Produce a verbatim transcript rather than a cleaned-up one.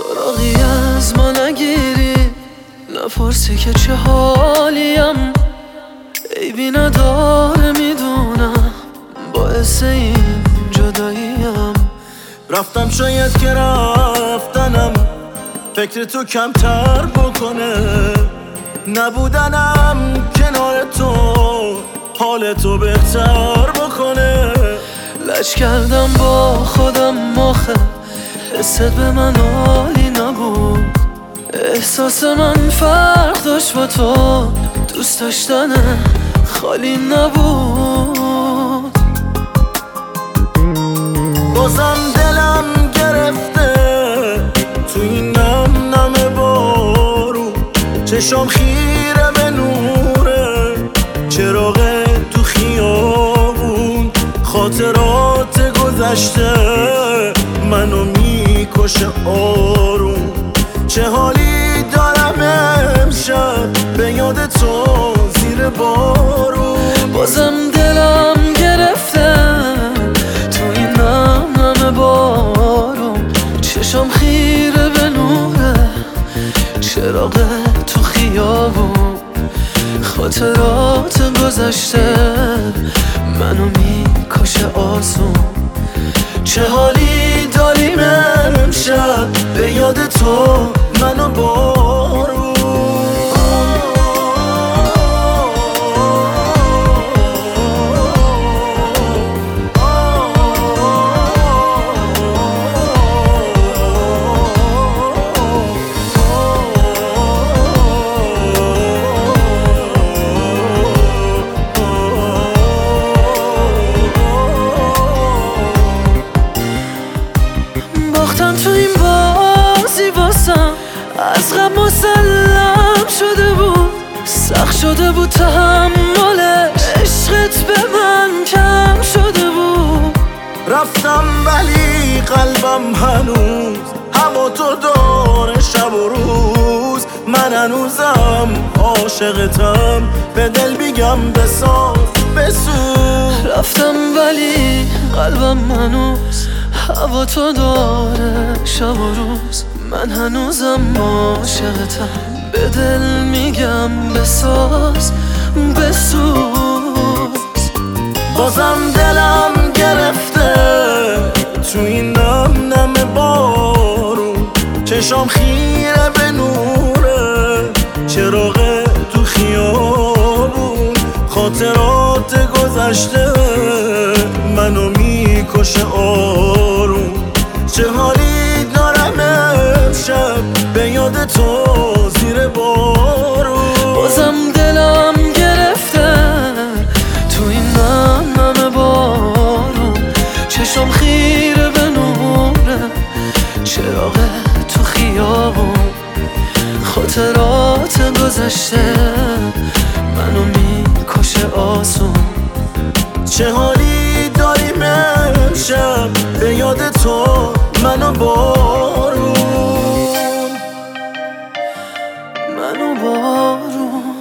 سراغی از ما نگیری، نپرسی که چه حالیم. عیبی نداره میدونم، باعث این جداییم. رفتم شاید که رفتنم فکر تو کمتر بکنه، نبودنم کنار تو حال تو بهتر بکنه. لج کردم با خودم مخه، حست به من عالی نبود. احساس من فرق داشت با تو، دوست داشتن خالی نبود. بازم دلم گرفته تو این نم نم بارون، چشام خیره به نوره چراغ تو خیابون. خاطرات گذشته منو میکشه آروم. چه حالی دارم امشب به یاد تو زیر بارون. بازم دلم گرفته تو این نم نم بارون، چشام خیره به نوره چراغ تو خیابون. خاطرات گذشته منو میکشه آسون. چه حالی داریم امشب به یاد تو منو بارون. باختم تو این بازی واسم، از غم مسلم شده بود. سخت شده بود تحملش، عشقت به من کم شده بود. رفتم ولی قلبم هنوز هوا تو داره شب و روز. من هنوزم عاشقتم، به دل میگم بساز بسوز. رفتم ولی قلبم هنوز هوا تو داره شب و روز. من هنوزم عاشقتم، به دل میگم بساز بسوز. بازم دلم گرفته تو این نم نم بارون، چشام خیره به نوره چراغ تو خیابون. خاطرات گذشته منو میکشه آروم. چه حالی دارم امشب به یاد تو زیر بارون. بازم دلم گرفته تو این نم نم بارون، چشام خیره به نوره چراغ تو خیابون. خاطرات گذشته منو میکشه آسون. چه حالی داریم امشب به یاد تو منو بارون. منو بارون.